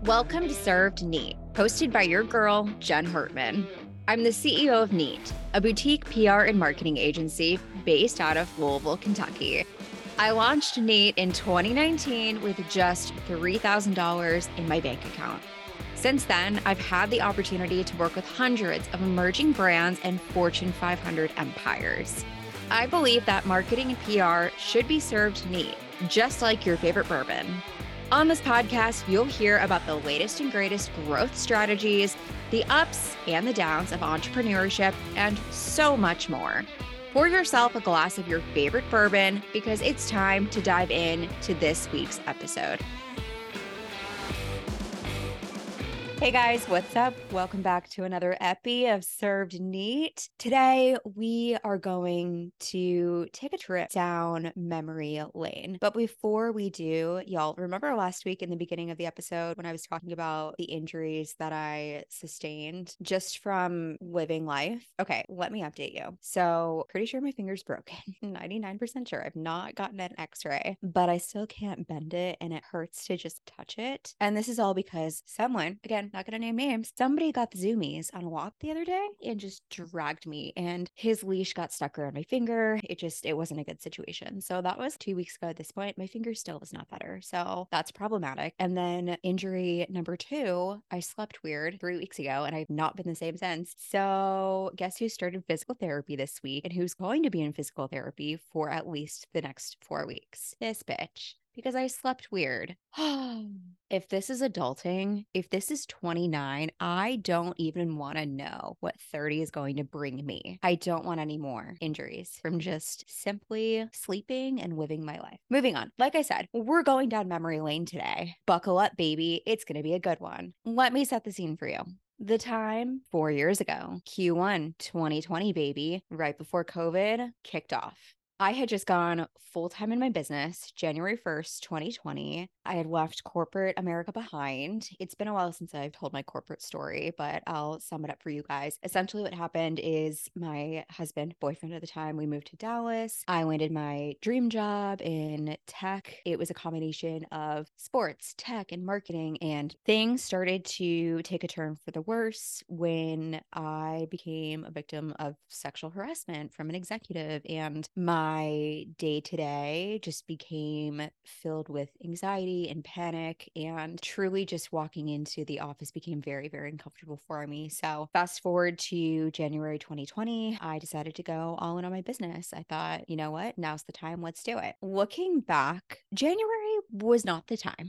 Welcome to Served Neat, hosted by your girl, Jen Hartman. I'm the CEO of Neat, a boutique PR and marketing agency based out of Louisville, Kentucky. I launched Neat in 2019 with just $3,000 in my bank account. Since then, I've had the opportunity to work with hundreds of emerging brands and Fortune 500 empires. I believe that marketing and PR should be served neat, just like your favorite bourbon. On this podcast, you'll hear about the latest and greatest growth strategies, the ups and the downs of entrepreneurship, and so much more. Pour yourself a glass of your favorite bourbon because it's time to dive in to this week's episode. Hey guys, what's up? Welcome back to another epi of Served Neat. Today, we are going to take a trip down memory lane. But before we do, y'all, remember last week in the beginning of the episode when I was talking about the injuries that I sustained just from living life? Okay, let me update you. So, pretty sure my finger's broken. 99% sure. I've not gotten an x-ray, but I still can't bend it and it hurts to just touch it. And this is all because someone, again, not gonna name names, somebody got the zoomies on a walk the other day and just dragged me, and his leash got stuck around my finger. It wasn't a good situation. So that was 2 weeks ago at this point. My finger still is not better, so that's problematic. And then injury number 2, I slept weird 3 weeks ago and I've not been the same since. So guess who started physical therapy this week and who's going to be in physical therapy for at least the next 4 weeks? This bitch. Because I slept weird. If this is adulting, if this is 29, I don't even want to know what 30 is going to bring me. I don't want any more injuries from just simply sleeping and living my life. Moving on. Like I said, we're going down memory lane today. Buckle up, baby. It's going to be a good one. Let me set the scene for you. The time 4 years ago, Q1 2020, baby, right before COVID kicked off. I had just gone full-time in my business, January 1st, 2020. I had left corporate America behind. It's been a while since I've told my corporate story, but I'll sum it up for you guys. Essentially, what happened is my husband, boyfriend at the time, we moved to Dallas. I landed my dream job in tech. It was a combination of sports, tech, and marketing, and things started to take a turn for the worse when I became a victim of sexual harassment from an executive, and my day-to-day just became filled with anxiety and panic, and truly just walking into the office became very, very uncomfortable for me. So fast forward to January 2020, I decided to go all in on my business. I thought, you know what? Now's the time. Let's do it. Looking back, January was not the time.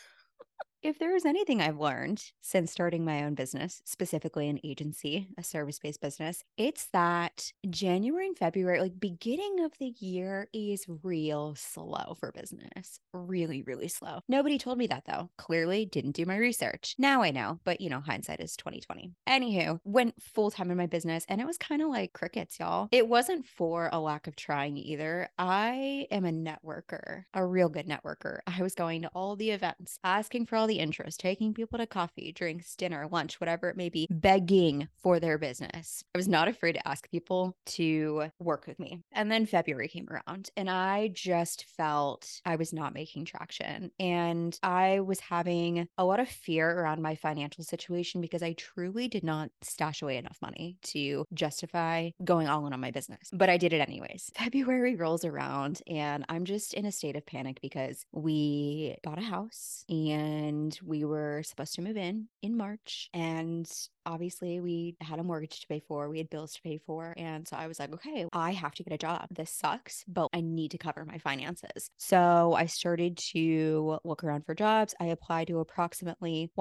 If there is anything I've learned since starting my own business, specifically an agency, a service-based business, it's that January and February, like beginning of the year, is real slow for business. Really, really slow. Nobody told me that though. Clearly didn't do my research. Now I know, but hindsight is 2020. Anywho, went full-time in my business and it was kind of like crickets, y'all. It wasn't for a lack of trying either. I am a networker, a real good networker. I was going to all the events, asking for all the interest, taking people to coffee, drinks, dinner, lunch, whatever it may be, begging for their business. I was not afraid to ask people to work with me. And then February came around and I just felt I was not making traction. And I was having a lot of fear around my financial situation because I truly did not stash away enough money to justify going all in on my business. But I did it anyways. February rolls around and I'm just in a state of panic because we bought a house and we were supposed to move in March, and obviously we had a mortgage to pay for, we had bills to pay for, and so I was like, okay, I have to get a job. This sucks, but I need to cover my finances. So I started to look around for jobs. I applied to approximately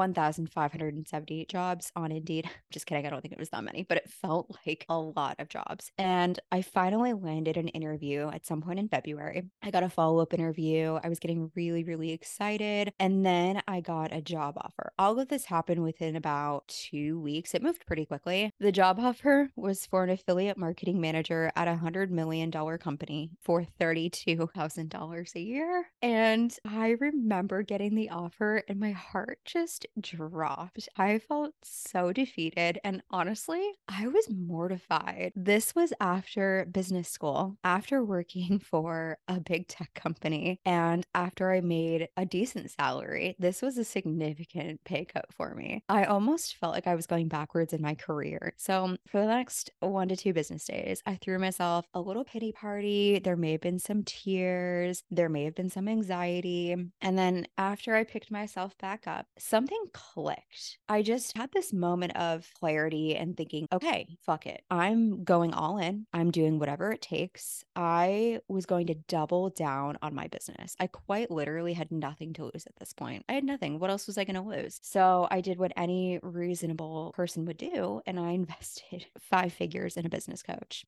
1,578 jobs on Indeed. Just kidding, I don't think it was that many, but it felt like a lot of jobs. And I finally landed an interview at some point in February. I got a follow-up interview. I was getting really, really excited, and then I got a job offer. All of this happened within about 2 weeks. It moved pretty quickly. The job offer was for an affiliate marketing manager at $100 million company for $32,000 a year. And I remember getting the offer and my heart just dropped. I felt so defeated. And honestly, I was mortified. This was after business school, after working for a big tech company, and after I made a decent salary. This was was a significant pay cut for me. I almost felt like I was going backwards in my career. So for the next 1 to 2 business days, I threw myself a little pity party. There may have been some tears, there may have been some anxiety. And then after I picked myself back up, something clicked. I just had this moment of clarity and thinking, okay, fuck it. I'm going all in. I'm doing whatever it takes. I was going to double down on my business. I quite literally had nothing to lose at this point. I had nothing. What else was I going to lose? So I did what any reasonable person would do, and I invested 5 figures in a business coach.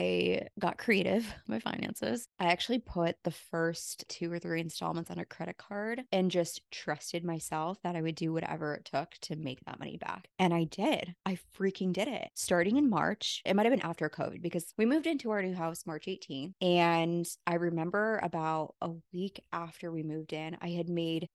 I got creative with my finances. I actually put the first 2 or 3 installments on a credit card and just trusted myself that I would do whatever it took to make that money back. And I did. I freaking did it. Starting in March, it might have been after COVID because we moved into our new house March 18th. And I remember about a week after we moved in, I had made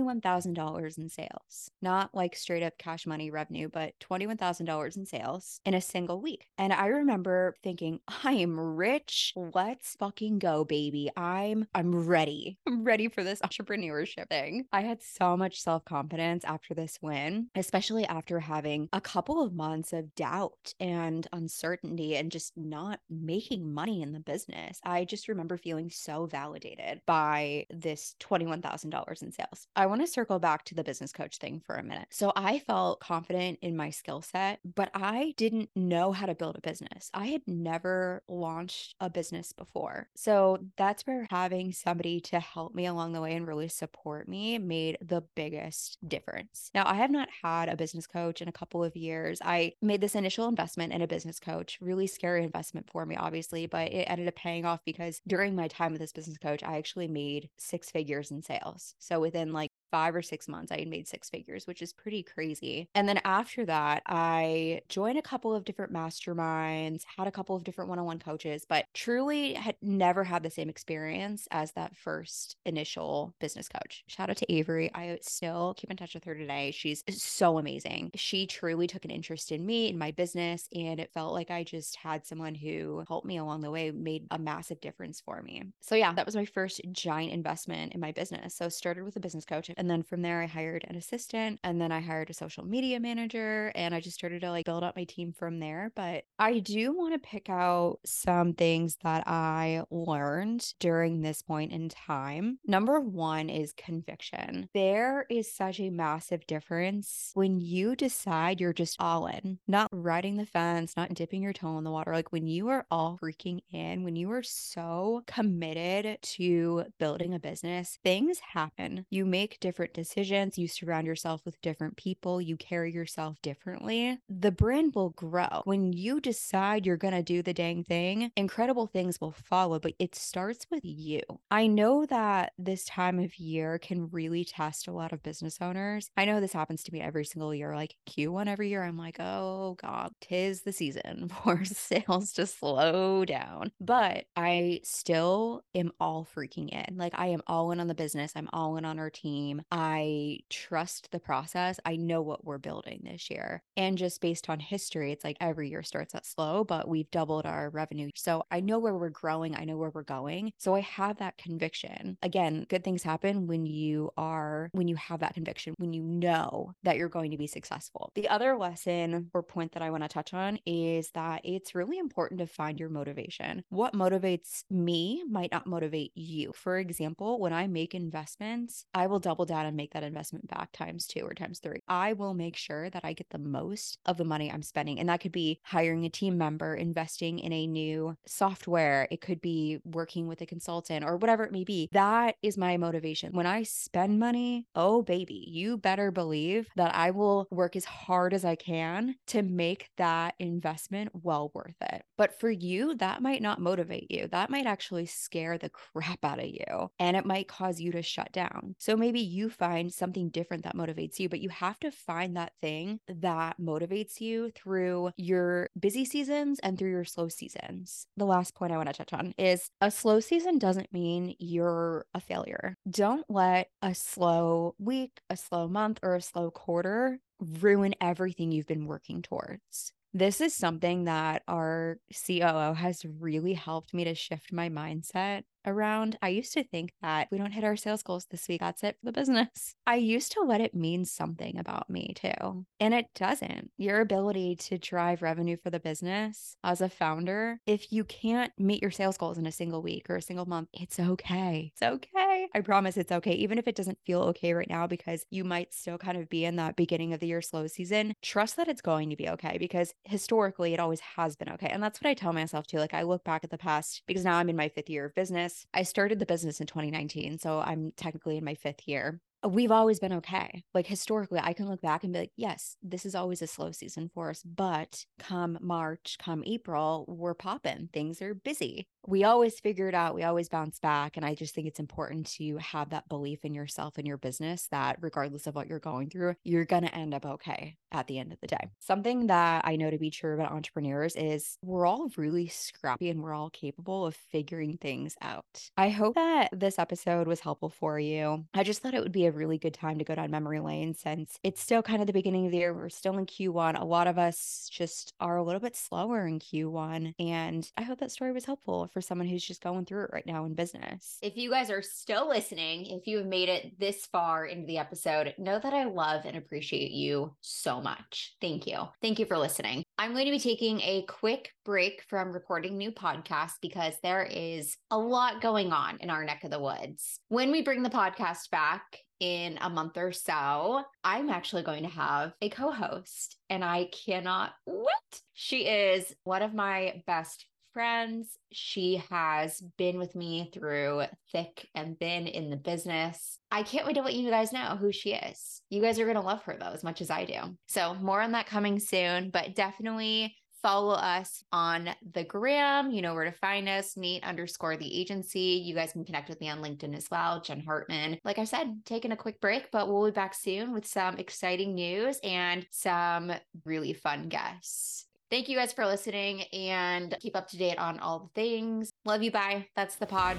$21,000 in sales. Not like straight up cash money revenue, but $21,000 in sales in a single week. And I remember thinking, I am rich. Let's fucking go, baby. I'm ready. I'm ready for this entrepreneurship thing. I had so much self-confidence after this win, especially after having a couple of months of doubt and uncertainty and just not making money in the business. I just remember feeling so validated by this $21,000 in sales. I want to circle back to the business coach thing for a minute. So I felt confident in my skill set, but I didn't know how to build a business. I had never launched a business before. So that's where having somebody to help me along the way and really support me made the biggest difference. Now, I have not had a business coach in a couple of years. I made this initial investment in a business coach, really scary investment for me, obviously, but it ended up paying off because during my time with this business coach, I actually made 6 figures in sales. So within like 5 or 6 months, I had made 6 figures, which is pretty crazy. And then after that, I joined a couple of different masterminds, had a couple of different one-on-one coaches, but truly had never had the same experience as that first initial business coach. Shout out to Avery. I still keep in touch with her today. She's so amazing. She truly took an interest in me, in my business, and it felt like I just had someone who helped me along the way, made a massive difference for me. So yeah, that was my first giant investment in my business. So started with a business coach. And then from there, I hired an assistant, and then I hired a social media manager, and I just started to like build up my team from there. But I do want to pick out some things that I learned during this point in time. Number one is conviction. There is such a massive difference when you decide you're just all in, not riding the fence, not dipping your toe in the water. Like when you are all freaking in, when you are so committed to building a business, things happen. You make different decisions, you surround yourself with different people, you carry yourself differently. The brand will grow. When you decide you're going to do the dang thing, incredible things will follow, but it starts with you. I know that this time of year can really test a lot of business owners. I know this happens to me every single year, like Q1 every year. I'm like, oh God, 'tis the season for sales to slow down. But I still am all freaking in. Like I am all in on the business. I'm all in on our team. I trust the process. I know what we're building this year. And just based on history, it's like every year starts out slow, but we've doubled our revenue. So I know where we're growing. I know where we're going. So I have that conviction. Again, good things happen when you have that conviction, when you know that you're going to be successful. The other lesson or point that I want to touch on is that it's really important to find your motivation. What motivates me might not motivate you. For example, when I make investments, I will double down and make that investment back ×2 or ×3. I will make sure that I get the most of the money I'm spending. And that could be hiring a team member, investing in a new software. It could be working with a consultant or whatever it may be. That is my motivation. When I spend money, oh baby, you better believe that I will work as hard as I can to make that investment well worth it. But for you, that might not motivate you. That might actually scare the crap out of you, and it might cause you to shut down. So maybe you find something different that motivates you, but you have to find that thing that motivates you through your busy seasons and through your slow seasons. The last point I want to touch on is a slow season doesn't mean you're a failure. Don't let a slow week, a slow month, or a slow quarter ruin everything you've been working towards. This is something that our COO has really helped me to shift my mindset around. I used to think that if we don't hit our sales goals this week, that's it for the business. I used to let it mean something about me too. And it doesn't. Your ability to drive revenue for the business as a founder, if you can't meet your sales goals in a single week or a single month, it's okay. It's okay. I promise it's okay. Even if it doesn't feel okay right now, because you might still kind of be in that beginning of the year slow season, trust that it's going to be okay, because historically it always has been okay. And that's what I tell myself too. Like I look back at the past, because now I'm in my 5th year of business. I started the business in 2019, so I'm technically in my 5th year. We've always been okay. Like historically, I can look back and be like, yes, this is always a slow season for us. But come March, come April, we're popping. Things are busy. We always figure it out. We always bounce back. And I just think it's important to have that belief in yourself and your business that regardless of what you're going through, you're going to end up okay at the end of the day. Something that I know to be true about entrepreneurs is we're all really scrappy and we're all capable of figuring things out. I hope that this episode was helpful for you. I just thought it would be a really good time to go down memory lane since it's still kind of the beginning of the year. We're still in Q1. A lot of us just are a little bit slower in Q1. And I hope that story was helpful for someone who's just going through it right now in business. If you guys are still listening, if you have made it this far into the episode, know that I love and appreciate you so much. Thank you. Thank you for listening. I'm going to be taking a quick break from recording new podcasts because there is a lot going on in our neck of the woods. When we bring the podcast back in a month or so, I'm actually going to have a co-host and I cannot wait. She is one of my best friends. She has been with me through thick and thin in the business. I can't wait to let you guys know who she is. You guys are going to love her though, as much as I do. So more on that coming soon, but definitely follow us on the gram. You know where to find us, Neat_the agency. You guys can connect with me on LinkedIn as well, Jen Hartman. Like I said, taking a quick break, but we'll be back soon with some exciting news and some really fun guests. Thank you guys for listening and keep up to date on all the things. Love you. Bye. That's the pod.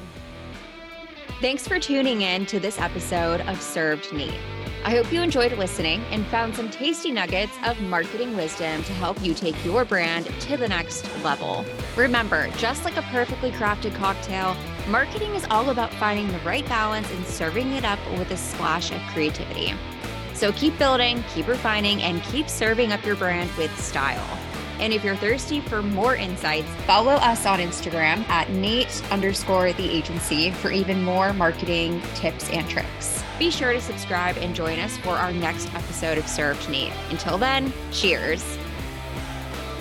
Thanks for tuning in to this episode of Served Neat. I hope you enjoyed listening and found some tasty nuggets of marketing wisdom to help you take your brand to the next level. Remember, just like a perfectly crafted cocktail, marketing is all about finding the right balance and serving it up with a splash of creativity. So keep building, keep refining, and keep serving up your brand with style. And if you're thirsty for more insights, follow us on Instagram at Neat_the agency for even more marketing tips and tricks. Be sure to subscribe and join us for our next episode of Served Neat. Until then, cheers.